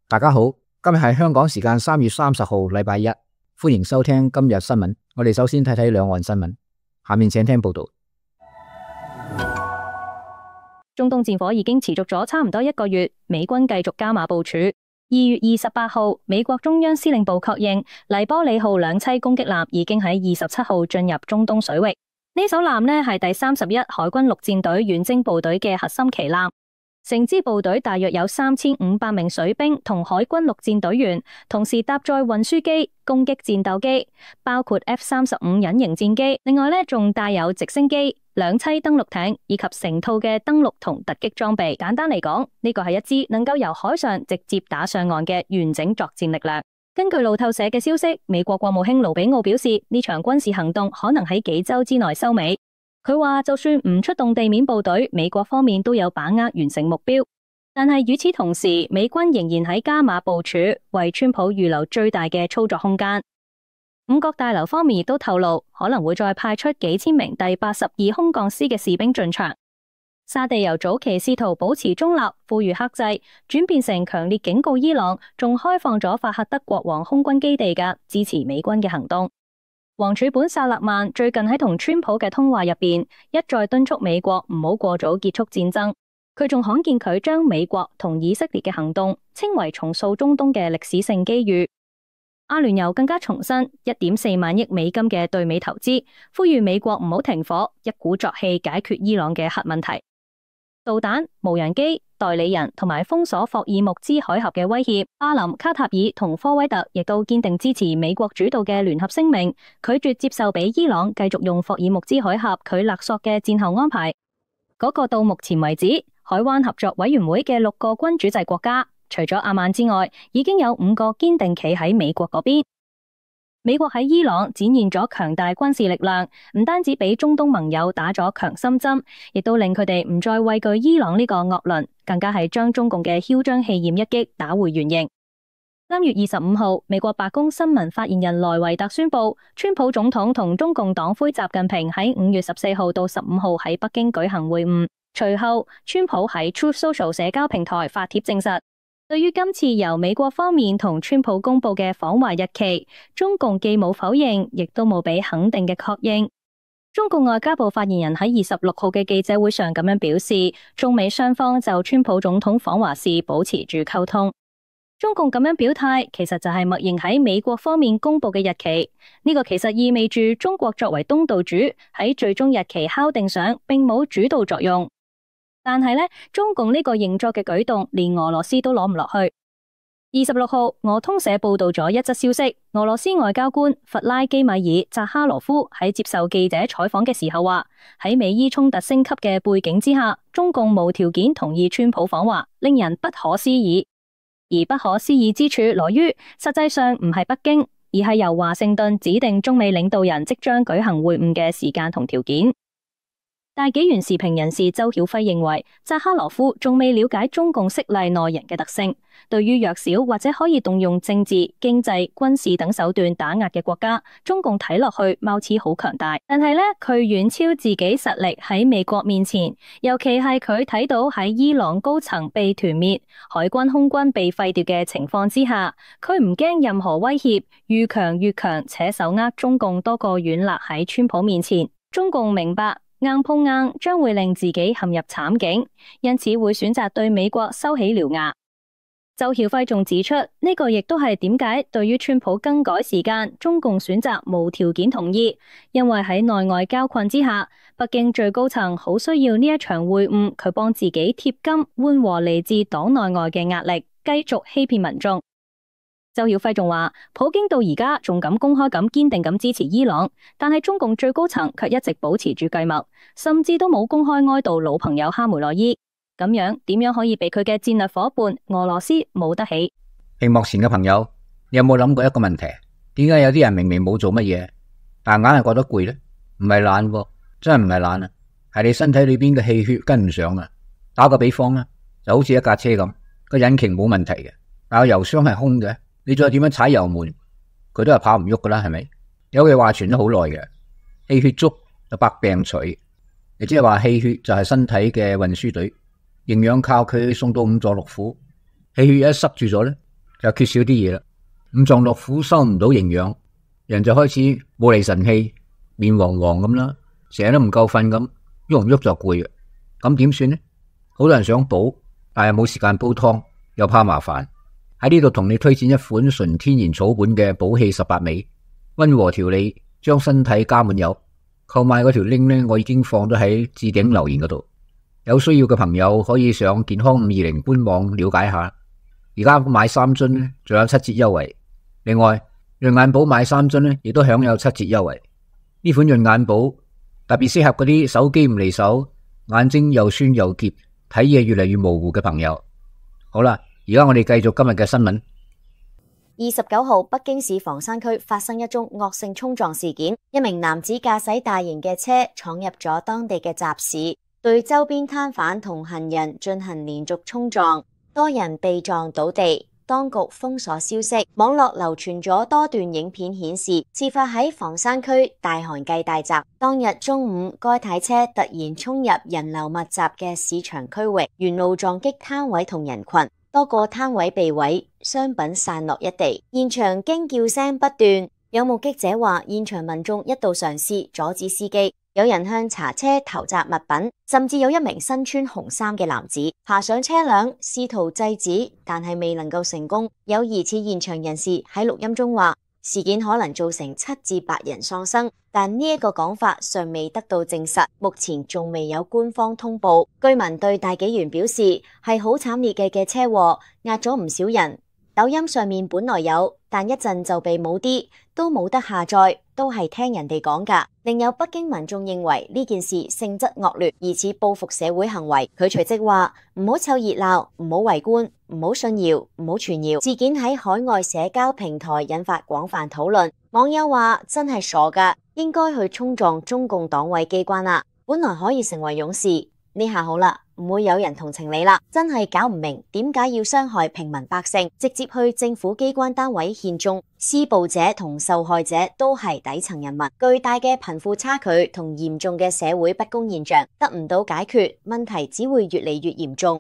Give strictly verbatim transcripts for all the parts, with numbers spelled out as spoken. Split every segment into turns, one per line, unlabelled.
大家好，今日係香港時間三月三十號，禮拜一，歡迎收聽今日新聞。我哋首先睇睇兩岸新聞，下面請聽報道。
中東戰火已經持續咗差唔多一個月，美軍繼續加碼部署。二月二十八號，美國中央司令部確認黎波里號兩棲攻擊艦已經喺二十七號進入中東水域。呢艘艦呢係第三十一海軍陸戰隊遠征部隊嘅核心旗艦。成支部隊大約有三千五百名水兵同海軍陸戰隊員，同時搭載運輸機、攻擊戰鬥機，包括 F 三十五隱形戰機。另外呢，仲帶有直升機、兩棲登陸艇以及成套嘅登陸同突擊裝備。簡單嚟講，呢個係一支能夠由海上直接打上岸嘅完整作戰力量。根據路透社嘅消息，美國國務卿盧比奧表示，呢場軍事行動可能喺幾周之內收尾。佢話就算唔出動地面部隊，美國方面都有把握完成目標。但係與此同時，美軍仍然喺加碼部署，為川普預留最大嘅操作空間。五角大樓方面亦都透露，可能會再派出幾千名第八十二空降師嘅士兵進場。沙地由早期試圖保持中立，呼籲克制，轉變成強烈警告伊朗，仲開放咗法赫德國王空軍基地嘅支持美軍嘅行動。王儲本薩勒曼最近喺同川普嘅通話入邊，一再敦促美國唔好過早結束戰爭。佢仲罕見佢將美國同以色列嘅行動稱為重塑中東嘅歷史性機遇。阿聯酋更加重申一點四萬億美金嘅對美投資，呼籲美國唔好停火，一鼓作氣解決伊朗嘅核問題。導彈、無人機、代理人同埋封鎖霍爾木茲海峽嘅威脅，巴林、卡塔爾同科威特亦都堅定支持美國主導嘅聯合聲明，拒絕接受俾伊朗繼續用霍爾木茲海峽佢勒索嘅戰後安排。嗰、那個到目前為止，海灣合作委員會嘅六個君主制國家，除咗阿曼之外，已經有五個堅定企喺美國嗰邊。美國喺伊朗展現咗強大軍事力量，唔單止俾中東盟友打咗強心針，亦都令佢哋唔再畏懼伊朗呢個惡輪，更加係將中共嘅囂張氣焰一擊打回原形。三月二十五號，美國白宮新聞發言人萊維特宣布，川普總統同中共黨魁習近平喺五月十四號到十五號喺北京舉行會晤。隨後，川普喺 Truth Social 社交平台發帖證實。對於今次由美國方面同川普公布嘅訪華日期，中共既冇否認，亦都冇俾肯定嘅確認。中共外交部發言人喺二十六號嘅記者會上咁樣表示，中美雙方就川普總統訪華事保持住溝通。中共咁樣表態，其實就係默認喺美國方面公布嘅日期。呢、這個其實意味住中國作為東道主喺最終日期敲定上，並冇主導作用。但係呢，中共呢個認作嘅舉動，連俄羅斯都攞唔落去。二十六號，俄通社報道咗一則消息，俄羅斯外交官弗拉基米爾扎哈羅夫喺接受記者採訪嘅時候話，喺美伊衝突升級嘅背景之下，中共無條件同意川普訪華，令人不可思議。而不可思議之處來於，實際上唔係北京，而係由華盛頓指定中美領導人即將舉行會晤嘅時間同條件。大紀元時評人士周曉輝認為，扎哈羅夫仲未了解中共色厲內荏嘅特性，對於弱小或者可以動用政治、經濟、軍事等手段打壓嘅國家，中共睇落去貌似好強大，但係呢，佢遠超自己實力喺美國面前，尤其係佢睇到喺伊朗高層被團滅、海軍空軍被廢掉嘅情況之下，佢唔驚任何威脅，愈強愈強，且手握中共多個軟肋喺川普面前。中共明白硬碰硬將會令自己陷入慘境，因此會選擇對美國收起獠牙。周曉輝仲指出，呢個亦都係點解對於川普更改時間，中共選擇無條件同意，因為喺內外交困之下，北京最高層好需要呢一場會晤，佢幫自己貼金，緩和嚟自黨內外嘅壓力，繼續欺騙民眾。周曉輝仲話，普京到而家仲敢公開咁堅定咁支持伊朗，但係中共最高層卻一直保持住計謀，甚至都冇公開哀悼老朋友哈梅內伊。咁樣點樣可以俾佢嘅戰略夥伴俄羅斯冇得起？
屏幕前嘅朋友，你有冇諗過一個問題？點解有啲人明明冇做乜嘢，但硬係覺得攰呢？唔係懶喎，真係唔係懶啊，係你身體裏邊嘅氣血跟唔上啊。打個比方啊，就好似一架車咁，個引擎冇問題嘅，但係油箱係空嘅。你再點樣踩油門，佢都係跑唔喐噶啦，係咪？有句話傳咗好耐嘅，氣血足就百病除，亦即係話氣血就係身體嘅運輸隊，營養靠佢送到五臟六腑。氣血一塞住咗咧， 就缺少啲嘢啦。五臟六腑收唔到營養，人就開始冇嚟神氣，面黃黃咁啦，成日都唔夠瞓咁，喐唔喐就攰嘅。咁點算呢？好多人想補，但係冇時間煲湯，又怕麻煩。喺呢度同你推薦一款純天然草本嘅補氣十八味，溫和調理，將身體加滿油。購買嗰條 link 呢，我已經放咗喺置頂留言嗰度，有需要嘅朋友可以上健康五二零官網了解下。而家買三樽呢，仲有七折優惠。另外，潤眼寶買三樽呢，亦都享有七折優惠。呢款潤眼寶特別適合嗰啲手機唔離手，眼睛又酸又澀，睇嘢越嚟越模糊嘅朋友。好啦，而家我哋繼續今日嘅新聞。
二十九號，北京市房山區發生一宗惡性衝撞事件，一名男子駕駛大型嘅車闖入咗當地嘅集市，對周邊攤販同行人進行連續衝撞，多人被撞倒地。當局封鎖消息，網絡流傳咗多段影片顯示，事發喺房山區大韓計大集。當日中午，該台車突然衝入人流密集嘅市場區域，沿路撞擊攤位同人群。多個攤位被毀，商品散落一地，現場驚叫聲不斷。有目擊者話，現場民眾一度嘗試阻止司機，有人向茶車投擲物品，甚至有一名身穿紅衫嘅男子爬上車輛，試圖制止，但係未能夠成功。有疑似現場人士喺錄音中話，事件可能造成七至八人喪生，但呢一個講法尚未得到證實，目前仲未有官方通報。居民對大紀元表示，係好慘烈嘅嘅車禍，壓咗唔少人。抖音上面本來有，但一陣就被冇啲，都冇得下載，都係聽人哋講㗎。另有北京民眾認為呢件事性質惡劣，疑似報復社會行為。佢隨即話：唔好湊熱鬧，唔好圍觀，唔好信謠，唔好傳謠。事件喺海外社交平台引發廣泛討論。網友話：真係傻㗎，應該去衝撞中共黨委機關啦，本來可以成為勇士。呢下好啦，唔會有人同情你啦，真係搞唔明點解要傷害平民百姓，直接去政府機關單位獻忠。施暴者同受害者都係底層人民，巨大嘅貧富差距同嚴重嘅社會不公現象得唔到解決，問題只會越嚟越嚴重。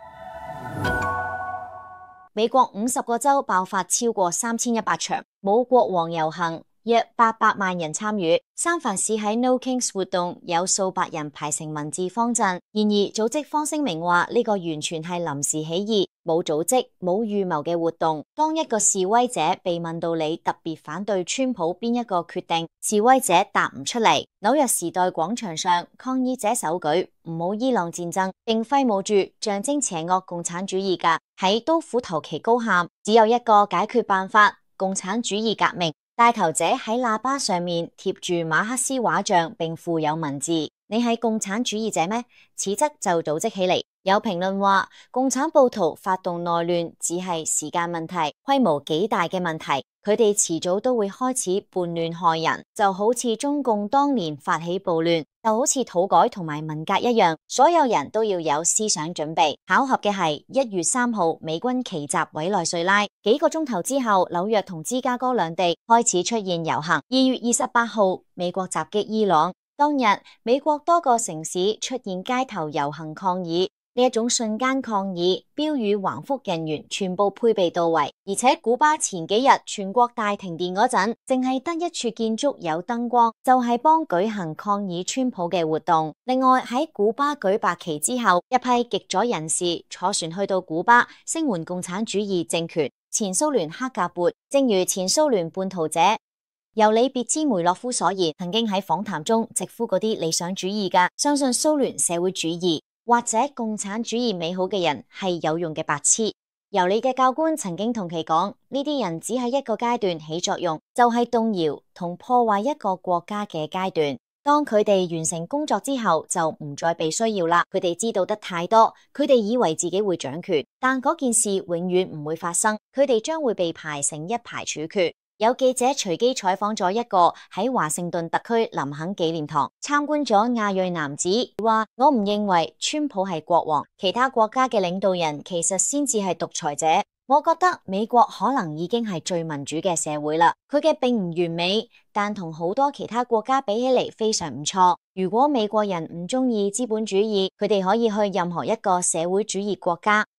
美國五十個州爆發超過三千一百場冇國王遊行，約八百萬人參與。三藩市喺 No Kings 活動有數百人排成文字方陣，然而組織方聲明話呢個完全係臨時起意，冇組織冇預謀嘅活動。當一個示威者被問到你特別反對川普邊一個決定，示威者答唔出嚟。紐約時代廣場上抗議者手舉唔好伊朗戰爭，並揮舞住象徵邪惡共產主義噶，喺刀斧頭旗高喊只有一個解決辦法，共產主義革命。帶頭者喺喇叭上面貼住馬克思畫像，並附有文字：你係共產主義者咩？此則就組織起嚟。有評論話，共產暴徒發動內亂只係時間問題，規模幾大嘅問題，佢哋遲早都會開始叛亂害人，就好似中共當年發起暴亂，就好似土改同埋文革一樣，所有人都要有思想準備。巧合嘅係一月三號美軍奇襲委內瑞拉，幾個鐘頭之後，紐約同芝加哥兩地開始出現遊行。二月二十八號，美國襲擊伊朗，當日美國多個城市出現街頭遊行抗議。呢一種瞬間抗議，標語橫幅人員全部配備到位，而且古巴前幾日全國大停電嗰陣，淨係得一處建築有燈光，就係幫舉行抗議川普嘅活動。另外喺古巴舉白旗之後，一批極左人士坐船去到古巴聲援共產主義政權。前蘇聯克格勃，正如前蘇聯叛徒者尤里別茲梅洛夫所言，曾經喺訪談中直呼嗰啲理想主義噶，相信蘇聯社會主義或者共產主義美好嘅人係有用嘅白痴。由你嘅教官曾經同其講，呢啲人只係一個階段起作用，就係動搖同破壞一個國家嘅階段。當佢哋完成工作之後，就唔再被需要啦。佢哋知道得太多，佢哋以為自己會掌權，但嗰件事永遠唔會發生。佢哋將會被排成一排處決。有記者隨機採訪咗一個喺華盛頓特區林肯紀念堂參觀咗亞裔男子，話我唔認為川普係國王，其他國家嘅領導人其實先至係獨裁者。我覺得美國可能已經係最民主嘅社會啦。佢嘅並唔完美，但同好多其他國家比起嚟非常唔錯。如果美國人唔中意資本主義，佢哋可以去任何一個社會主義國家。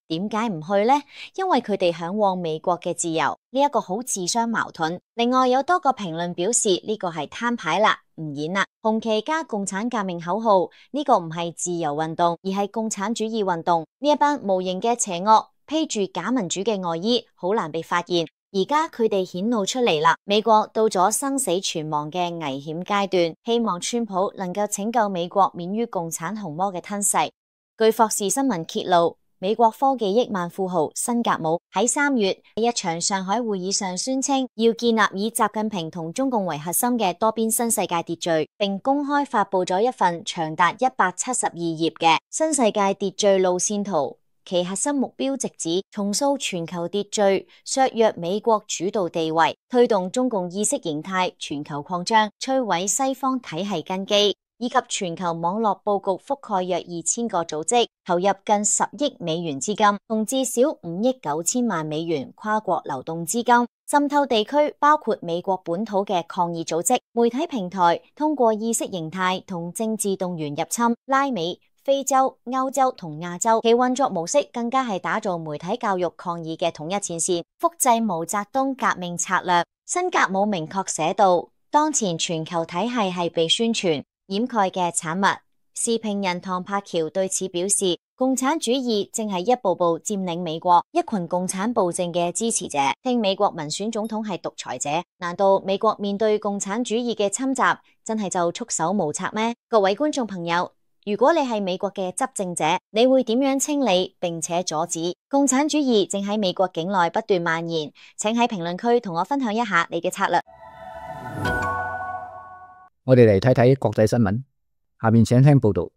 點解唔去呢？因為佢哋向往美國嘅自由，呢一個好自相矛盾。另外有多個評論表示呢個係攤牌啦，唔演啦。紅旗加共產革命口號，呢個唔係自由運動，而係共產主義運動。呢一班無形嘅邪惡披住假民主嘅外衣，好難被發現。而家佢哋顯露出嚟啦，美國到咗生死存亡嘅危險階段，希望川普能夠拯救美國免於共產紅魔嘅吞噬。據霍士新聞揭露，美國科技億萬富豪辛格姆喺三月喺一場上海會議上宣稱，要建立以習近平同中共為核心嘅多邊新世界秩序，並公開發佈咗一份長達一百七十二頁嘅新世界秩序路線圖。其核心目標直指重塑全球秩序，削弱美國主導地位，推動中共意識形態全球擴張，摧毀西方體系根基，以及全球網絡佈局覆蓋約二千個組織，投入近十億美元資金，同至少五億九千萬美元跨國流動資金，滲透地區包括美國本土嘅抗議組織、媒體平台，通過意識形態同政治動員入侵拉美、非洲、歐洲同亞洲，其運作模式更加係打造媒體教育抗議嘅統一前線，複製毛澤東革命策略。辛格姆明確寫道，當前全球體系係被宣傳掩蓋嘅產物。時評人唐柏橋對此表示，共產主義正係一步步佔領美國，一群共產暴政嘅支持者聽美國民選總統係獨裁者，難道美國面對共產主義嘅侵襲真係就束手無策咩？各位觀眾朋友，如果你係美國嘅執政者，你會點樣清理並且阻止共產主義正喺美國境內不斷蔓延？請喺評論區同我分享一下你嘅策略。
我哋嚟睇睇國際新聞，下面請聽報道。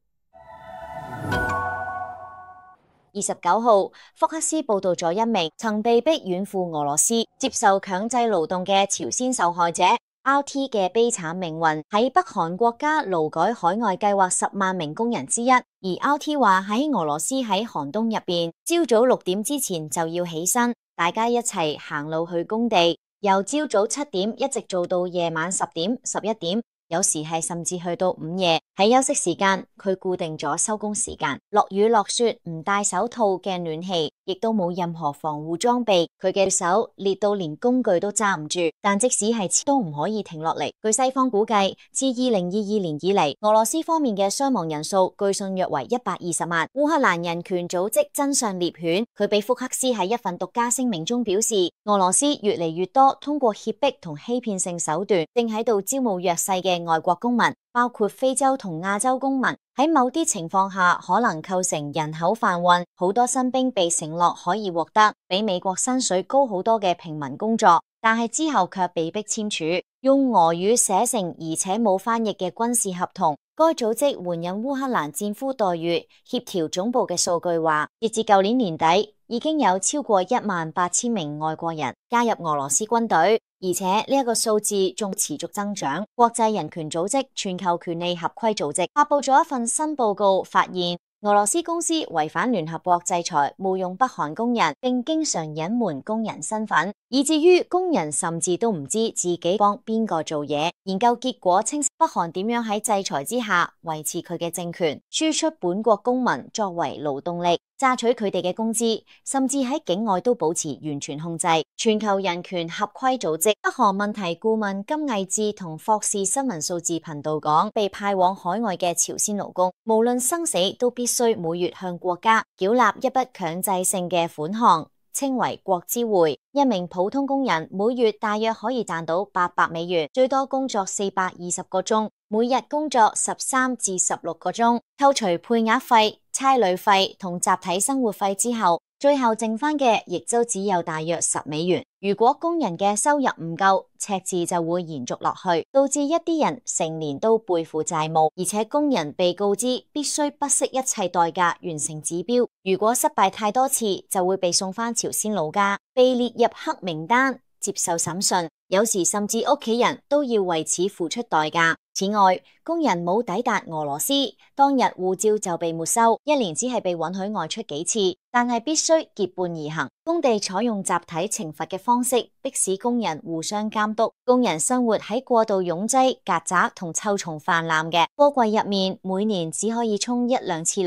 二十九號，福克斯報道咗一名曾被逼遠赴俄羅斯接受強制勞動嘅朝鮮受害者 R T 嘅悲慘命運，喺北韓國家勞改海外計劃十萬名工人之一。而 R T 話喺俄羅斯喺寒冬入邊，朝早六點之前就要起身，大家一齊行路去工地，由朝早七點一直做到夜晚十點、十一點。有時係甚至去到午夜。喺休息時間，佢固定咗收工時間。落雨落雪，唔戴手套嘅暖氣，亦都冇任何防護裝備。佢嘅手裂到連工具都揸唔住，但即使係都唔可以停落嚟。據西方估計，自二零二二年以嚟，俄羅斯方面嘅傷亡人數據信約為一百二十萬。烏克蘭人權組織真相獵犬，佢比福克斯喺一份獨家聲明中表示，俄羅斯越嚟越多通過脅迫同欺騙性手段，正喺度招募弱勢嘅外國公民，包括非洲同亞洲公民，喺某啲情況下可能構成人口販運。好多新兵被承諾可以獲得比美國薪水高好多嘅平民工作，但係之後卻被迫簽署用俄語寫成而且冇翻譯嘅軍事合同。該組織援引烏克蘭戰俘待遇協調總部嘅數據話，截至舊年年底，已經有超過一萬八千名外國人加入俄羅斯軍隊，而且呢一個數字仲持續增長。國際人權組織全球權利合規組織發佈咗一份新報告，發現俄羅斯公司違反聯合國制裁，僱用北韓工人，並經常隱瞞工人身份，以至於工人甚至都唔知自己幫邊個做嘢。研究結果稱，北韓點樣喺制裁之下維持佢嘅政權，輸出本國公民作為勞動力，榨取佢哋嘅工資，甚至喺境外都保持完全控制。全球人權合規組織北韓問題顧問金毅智同霍士新聞數字頻道講，被派往海外嘅朝鮮勞工，無論生死都必須每月向國家繳納一筆強制性嘅款項，稱為國資會。一名普通工人每月大約可以賺到八百美元，最多工作四百二十個鐘，每日工作十三至十六個鐘，扣除配額費、差旅費同集體生活費之後，最後剩翻嘅亦都只有大約十美元。如果工人嘅收入唔夠，赤字就會延續落去，導致一啲人成年都背負債務，而且工人被告知必須不惜一切代價完成指標，如果失敗太多次，就會被送翻朝鮮老家，被列入黑名單，接受審訊，有時甚至屋企人都要為此付出代價。此外，工人冇抵達俄羅斯當日護照就被沒收，一年只係被允許外出幾次，但係必須結伴而行。工地採用集體懲罰嘅方式，迫使工人互相監督。工人生活喺過度擁擠、曱甴同臭蟲泛濫嘅貨櫃入面，每年只可以沖一兩次涼。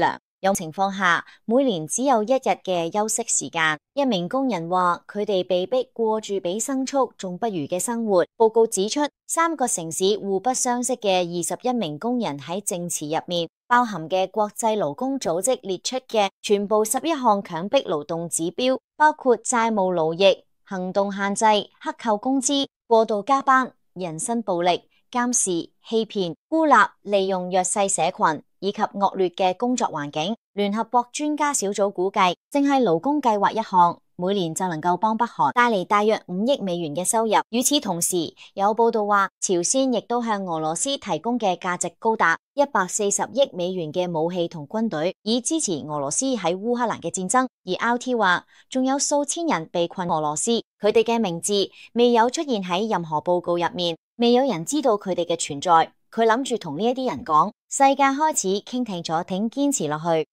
有情況下，每年只有一日嘅休息時間。一名工人話：佢哋被逼過住比牲畜仲不如嘅生活。報告指出，三個城市互不相識嘅二十一名工人喺證詞入面包含嘅國際勞工組織列出嘅全部十一項強迫勞動指標，包括債務勞役、行動限制、克扣工資、過度加班、人身暴力、監視、欺騙、孤立、利用弱勢社群以及惡劣嘅工作環境。聯合國專家小組估計，淨係勞工計劃一項，每年就能夠幫北韓帶嚟大約五億美元嘅收入。與此同時，有報道話，朝鮮亦都向俄羅斯提供嘅價值高達一百四十億美元嘅武器同軍隊，以支持俄羅斯喺烏克蘭嘅戰爭。而 R T 話，仲有數千人被困俄羅斯，佢哋嘅名字未有出現喺任何報告入面，未有人知道佢哋嘅存在。佢諗住同呢一啲人講，世界開始傾聽咗，挺堅持落去。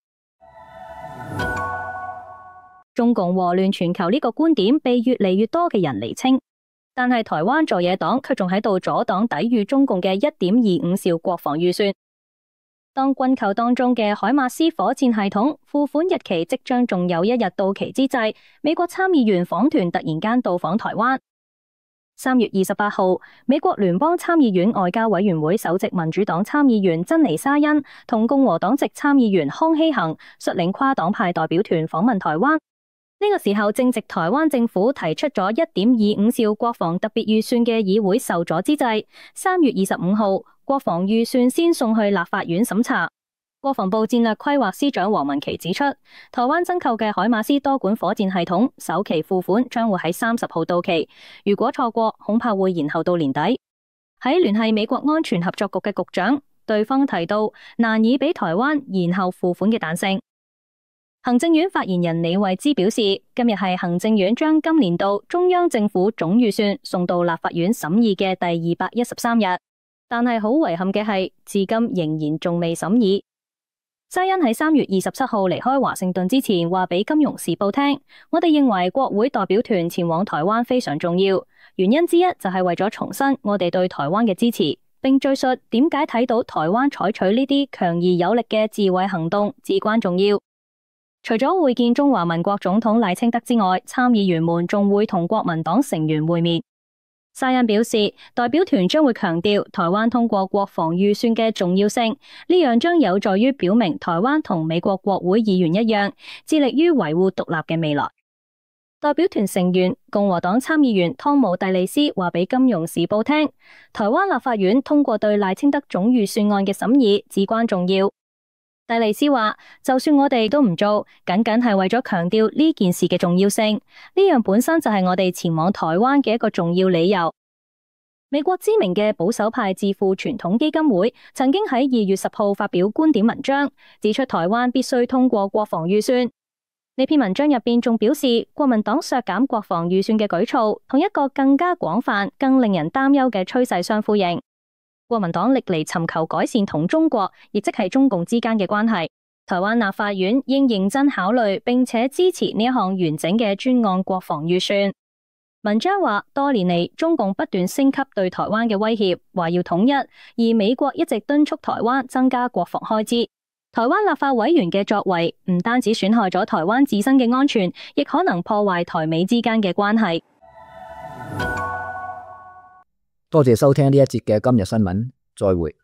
中共禍亂全球呢個觀點被越嚟越多嘅人釐清，但係台灣在野黨卻仲喺度阻擋抵禦中共嘅一點二五兆國防預算。當軍購當中嘅海馬斯火箭系統付款日期即將仲有一日到期之際，美國參議員訪團突然間到訪台灣。三月二十八號，美國聯邦參議院外交委員會首席民主黨參議員珍妮莎恩同共和黨籍參議員康希恒率領跨黨派代表團訪問台灣。呢個時候正值台灣政府提出咗一點二五兆國防特別預算嘅議會受阻之際，三月二十五號，國防預算先送去立法院審查。國防部戰略規劃司長黃文琪指出，台灣增購嘅海馬斯多管火箭系統首期付款將會喺三十號到期，如果錯過，恐怕會延後到年底。喺聯繫美國安全合作局嘅局長，對方提到難以俾台灣延後付款嘅彈性。行政院發言人李慧芝表示，今日係行政院將今年度中央政府總預算送到立法院審議嘅第二百一十三日，但係好遺憾嘅係，至今仍然仲未審議。沙欣喺三月二十七號離開華盛頓之前，話俾《金融時報》聽，我哋認為國會代表團前往台灣非常重要，原因之一就係為咗重申我哋對台灣嘅支持，並敘述點解睇到台灣採取呢啲強而有力嘅自衛行動至關重要。除咗會見中華民國總統賴清德之外，參議員們仲會同國民黨成員會面。沙欣表示，代表團將會強調台灣通過國防預算嘅重要性，呢樣將有助於表明台灣同美國國會議員一樣，致力於維護獨立嘅未來。代表團成員共和黨參議員湯姆蒂利斯話俾《金融時報》聽，台灣立法院通過對賴清德總預算案嘅審議至關重要。蒂利斯話，就算我哋都唔做，僅僅係為咗強調呢件事嘅重要性，呢樣本身就係我哋前往台灣嘅一個重要理由。美國知名嘅保守派智庫傳統基金會曾經喺二月十號發表觀點文章，指出台灣必須通過國防預算。呢篇文章入邊仲表示，國民黨削減國防預算嘅舉措，同一個更加廣泛、更令人擔憂嘅趨勢相呼應。國民黨歷嚟尋求改善同中國，亦即係中共之間嘅關係。台灣立法院應認真考慮並且支持呢一項完整嘅專案國防預算。文章話，多年嚟中共不斷升級對台灣嘅威脅，話要統一，而美國一直敦促台灣增加國防開支。台灣立法委員嘅作為唔單止損害咗台灣自身嘅安全，亦可能破壞台美之間嘅關係。
多謝收聽呢一節嘅今日新聞，再會。